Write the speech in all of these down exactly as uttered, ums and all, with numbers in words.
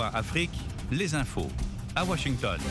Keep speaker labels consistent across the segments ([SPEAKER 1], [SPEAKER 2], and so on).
[SPEAKER 1] A Afrique, les infos à Washington.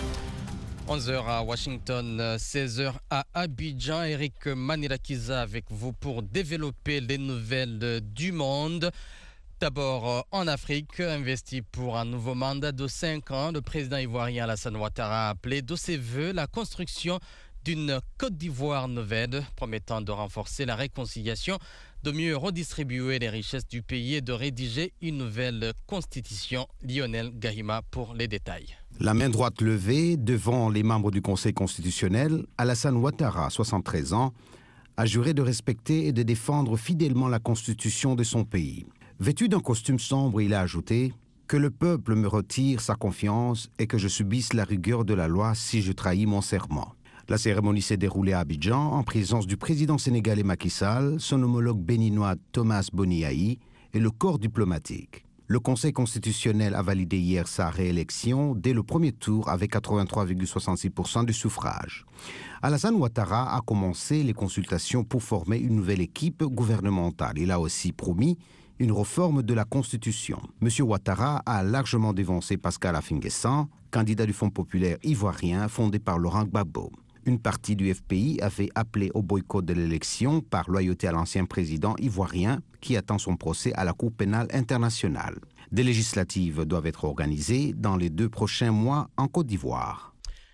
[SPEAKER 2] onze heures à Washington, seize heures à Abidjan. Eric Manirakiza avec vous pour développer les nouvelles du monde. D'abord, en Afrique, investi pour un nouveau mandat de cinq ans, le président ivoirien Alassane Ouattara a appelé de ses vœux la construction d'une Côte d'Ivoire nouvelle, promettant de renforcer la réconciliation, de mieux redistribuer les richesses du pays et de rédiger une nouvelle constitution. Lionel Gahima pour les détails.
[SPEAKER 3] La main droite levée devant les membres du Conseil constitutionnel, Alassane Ouattara, soixante-treize ans, a juré de respecter et de défendre fidèlement la constitution de son pays. Vêtu d'un costume sombre, il a ajouté « Que le peuple me retire sa confiance et que je subisse la rigueur de la loi si je trahis mon serment ». La cérémonie s'est déroulée à Abidjan en présence du président sénégalais Macky Sall, son homologue béninois Thomas Boniaï et le corps diplomatique. Le Conseil constitutionnel a validé hier sa réélection dès le premier tour avec quatre-vingt-trois virgule soixante-six pour cent du suffrage. Alassane Ouattara a commencé les consultations pour former une nouvelle équipe gouvernementale. Il a aussi promis une réforme de la Constitution. M. Ouattara a largement dévancé Pascal Affi-N'Guessan, candidat du Fonds populaire ivoirien fondé par Laurent Gbagbo. Une partie du F P I avait appelé au boycott de l'élection par loyauté à l'ancien président ivoirien qui attend son procès à la Cour pénale internationale. Des législatives doivent être organisées dans les deux prochains mois en Côte d'Ivoire.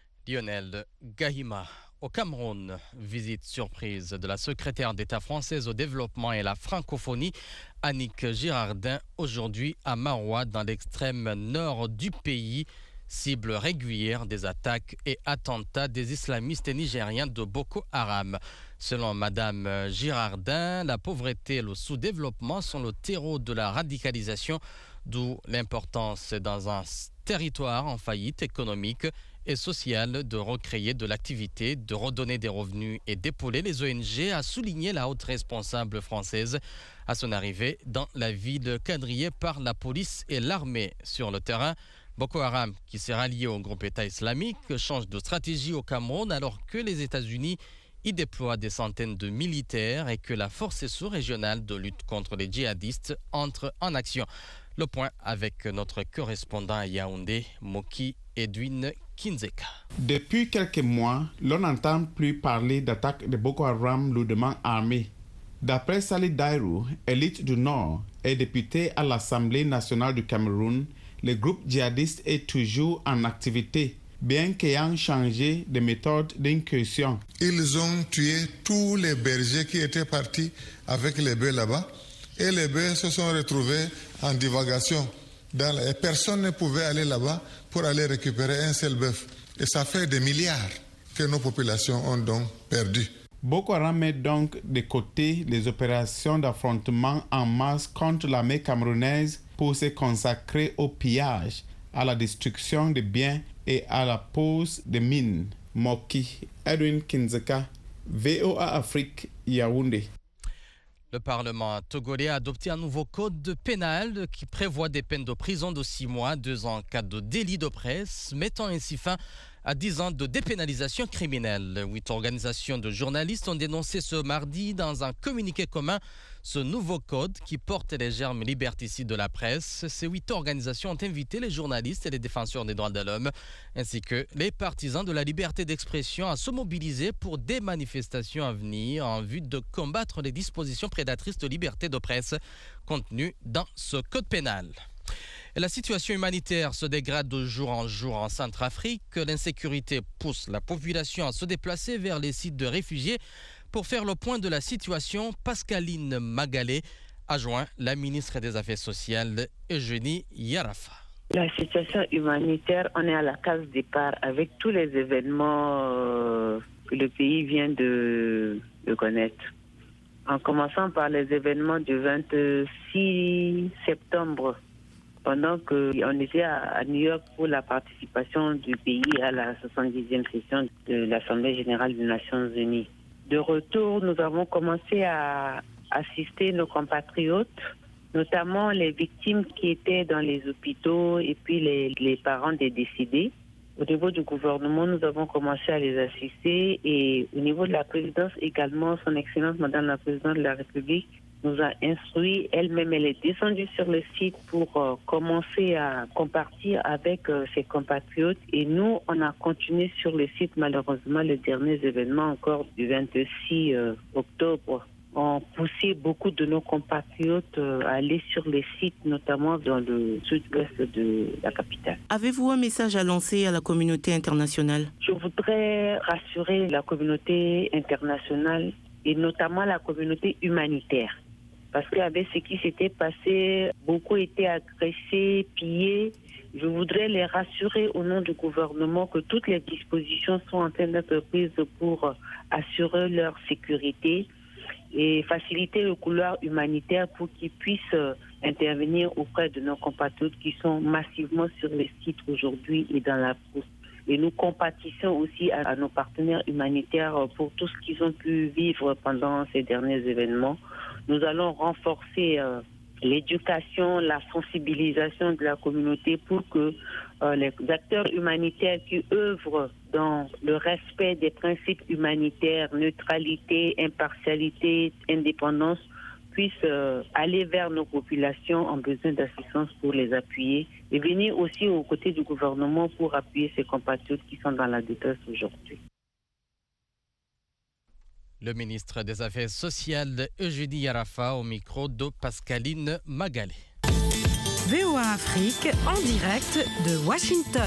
[SPEAKER 2] Lionel Gahima. Au Cameroun, visite surprise de la secrétaire d'État française au développement et la francophonie, Annick Girardin, aujourd'hui à Maroua, dans l'extrême nord du pays. Cible régulière des attaques et attentats des islamistes nigériens de Boko Haram. Selon Madame Girardin, la pauvreté et le sous-développement sont le terreau de la radicalisation, d'où l'importance dans un territoire en faillite économique et sociale de recréer de l'activité, de redonner des revenus et d'épauler les O N G, a souligné la haute responsable française à son arrivée dans la ville quadrillée par la police et l'armée sur le terrain. Boko Haram, qui s'est rallié au groupe État islamique, change de stratégie au Cameroun alors que les États-Unis y déploient des centaines de militaires et que la force sous-régionale de lutte contre les djihadistes entre en action. Le point avec notre correspondant à Yaoundé, Moki Edwin Kinzeka.
[SPEAKER 4] Depuis quelques mois, l'on n'entend plus parler d'attaques de Boko Haram lourdement armées. D'après Salih Dairou, élite du Nord et député à l'Assemblée nationale du Cameroun, le groupe djihadiste est toujours en activité, bien qu'ayant changé de méthode d'incursion.
[SPEAKER 5] Ils ont tué tous les bergers qui étaient partis avec les bœufs là-bas, et les bœufs se sont retrouvés en divagation. Dans la... Et personne ne pouvait aller là-bas pour aller récupérer un seul bœuf. Et ça fait des milliards que nos populations ont donc perdu.
[SPEAKER 4] Boko Haram met donc de côté les opérations d'affrontement en masse contre l'armée camerounaise pour se consacrer au pillage, à la destruction des biens et à la pose de mines. Moki Edwin Kinzeka, V O A Afrique, Yaoundé.
[SPEAKER 2] Le Parlement togolais a adopté un nouveau code pénal qui prévoit des peines de prison de six mois, deux ans en cas de délit de presse, mettant ainsi fin à dix ans de dépénalisation criminelle. Huit organisations de journalistes ont dénoncé ce mardi dans un communiqué commun ce nouveau code qui porte les germes liberticides de la presse. Ces huit organisations ont invité les journalistes et les défenseurs des droits de l'homme, ainsi que les partisans de la liberté d'expression à se mobiliser pour des manifestations à venir en vue de combattre les dispositions prédatrices de liberté de presse contenues dans ce code pénal. Et la situation humanitaire se dégrade de jour en jour en Centrafrique. L'insécurité pousse la population à se déplacer vers les sites de réfugiés. Pour faire le point de la situation, Pascaline Magalé a joint la ministre des Affaires sociales, Eugénie Yarafa.
[SPEAKER 6] La situation humanitaire, on est à la case départ avec tous les événements euh, que le pays vient de, de connaître. En commençant par les événements du vingt-six septembre, pendant qu'on était à New York pour la participation du pays à la soixante-dixième session de l'Assemblée générale des Nations unies. De retour, nous avons commencé à assister nos compatriotes, notamment les victimes qui étaient dans les hôpitaux et puis les, les parents des décédés. Au niveau du gouvernement, nous avons commencé à les assister et au niveau de la présidence également, son Excellence Madame la Présidente de la République nous a instruit. Elle-même, elle est descendue sur le site pour euh, commencer à compartir avec euh, ses compatriotes. Et nous, on a continué sur le site, malheureusement, les derniers événements encore du vingt-six octobre. ont poussé beaucoup de nos compatriotes à aller sur les sites, notamment dans le sud-ouest de la capitale.
[SPEAKER 7] Avez-vous un message à lancer à la communauté internationale?
[SPEAKER 6] Je voudrais rassurer la communauté internationale et notamment la communauté humanitaire. Parce qu'avec ce qui s'était passé, beaucoup étaient agressés, pillés. Je voudrais les rassurer au nom du gouvernement que toutes les dispositions sont en train d'être prises pour assurer leur sécurité et faciliter le couloir humanitaire pour qu'ils puissent intervenir auprès de nos compatriotes qui sont massivement sur les sites aujourd'hui et dans la brousse. Et nous compatissons aussi à, à nos partenaires humanitaires pour tout ce qu'ils ont pu vivre pendant ces derniers événements. Nous allons renforcer euh, l'éducation, la sensibilisation de la communauté pour que euh, les acteurs humanitaires qui œuvrent dans le respect des principes humanitaires, neutralité, impartialité, indépendance, puissent euh, aller vers nos populations en besoin d'assistance pour les appuyer et venir aussi aux côtés du gouvernement pour appuyer ces compatriotes qui sont dans la détresse aujourd'hui.
[SPEAKER 2] Le ministre des Affaires sociales, Eugénie Yarafa, au micro de Pascaline Magalé.
[SPEAKER 8] V O A Afrique, en direct de Washington.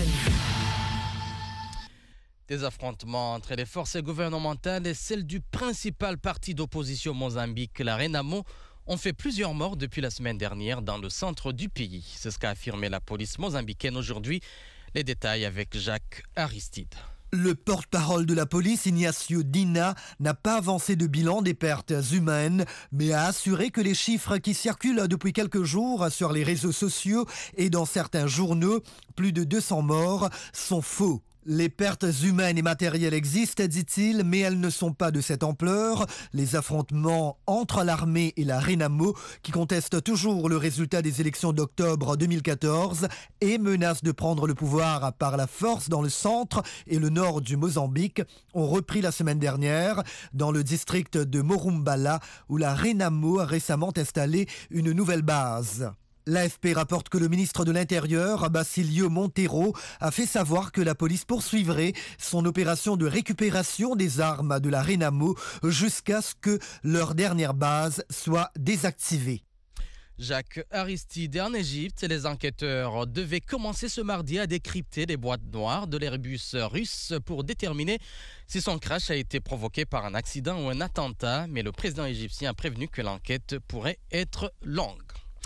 [SPEAKER 2] Des affrontements entre les forces gouvernementales et celles du principal parti d'opposition Mozambique, la Renamo, ont fait plusieurs morts depuis la semaine dernière dans le centre du pays. C'est ce qu'a affirmé la police mozambicaine aujourd'hui. Les détails avec Jacques Aristide.
[SPEAKER 9] Le porte-parole de la police, Ignacio Dina, n'a pas avancé de bilan des pertes humaines, mais a assuré que les chiffres qui circulent depuis quelques jours sur les réseaux sociaux et dans certains journaux, plus de deux cents morts, sont faux. Les pertes humaines et matérielles existent, dit-il, mais elles ne sont pas de cette ampleur. Les affrontements entre l'armée et la Renamo, qui contestent toujours le résultat des élections d'octobre deux mille quatorze et menacent de prendre le pouvoir par la force dans le centre et le nord du Mozambique, ont repris la semaine dernière dans le district de Morumbala, où la Renamo a récemment installé une nouvelle base. L'A F P rapporte que le ministre de l'Intérieur, Bacilio Monteiro, a fait savoir que la police poursuivrait son opération de récupération des armes de la Renamo jusqu'à ce que leur dernière base soit désactivée.
[SPEAKER 2] Jacques Aristide, en Égypte, les enquêteurs devaient commencer ce mardi à décrypter les boîtes noires de l'Airbus russe pour déterminer si son crash a été provoqué par un accident ou un attentat, mais le président égyptien a prévenu que l'enquête pourrait être longue.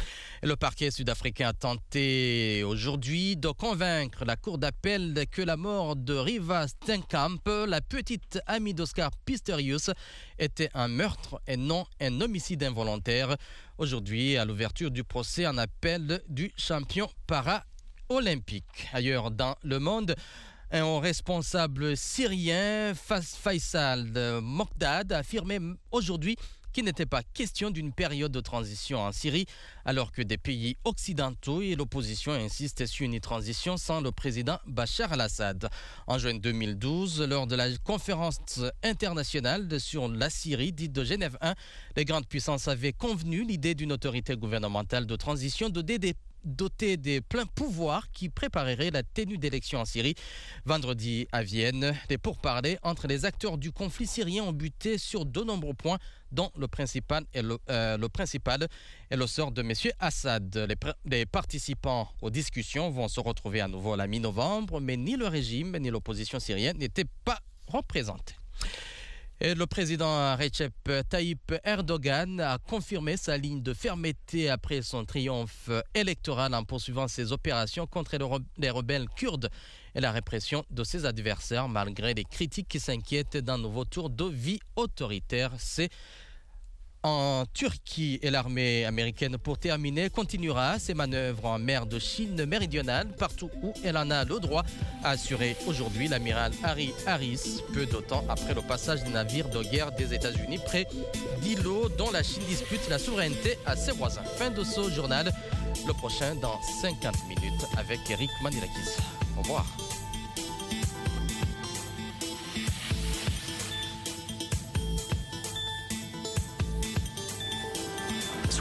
[SPEAKER 2] Le parquet sud-africain a tenté aujourd'hui de convaincre la cour d'appel que la mort de Riva Steenkamp, la petite amie d'Oscar Pistorius, était un meurtre et non un homicide involontaire. Aujourd'hui, à l'ouverture du procès en appel du champion para-olympique. Ailleurs dans le monde, un haut responsable syrien, Faisal Mokdad, a affirmé aujourd'hui qu'il n'était pas question d'une période de transition en Syrie, alors que des pays occidentaux et l'opposition insistent sur une transition sans le président Bachar al-Assad. En juin deux mille douze, lors de la conférence internationale sur la Syrie, dite de Genève un, les grandes puissances avaient convenu l'idée d'une autorité gouvernementale de transition dotée des doté des pleins pouvoirs qui préparerait la tenue d'élections en Syrie. Vendredi à Vienne, les pourparlers entre les acteurs du conflit syrien ont buté sur de nombreux points, dont le principal est le, euh, le, principal est le sort de M. Assad. Les, les participants aux discussions vont se retrouver à nouveau à la mi-novembre, mais ni le régime ni l'opposition syrienne n'étaient pas représentés. Et le président Recep Tayyip Erdogan a confirmé sa ligne de fermeté après son triomphe électoral en poursuivant ses opérations contre les rebelles kurdes et la répression de ses adversaires, malgré les critiques qui s'inquiètent d'un nouveau tour de vie autoritaire. C'est en Turquie, et l'armée américaine, pour terminer, continuera ses manœuvres en mer de Chine méridionale, partout où elle en a le droit, a assuré aujourd'hui l'amiral Harry Harris, peu de temps après le passage des navires de guerre des États-Unis près d'îlots dont la Chine dispute la souveraineté à ses voisins. Fin de ce journal, le prochain dans cinquante minutes avec Eric Manilakis. Au revoir.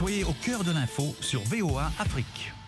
[SPEAKER 1] Soyez au cœur de l'info sur V O A Afrique.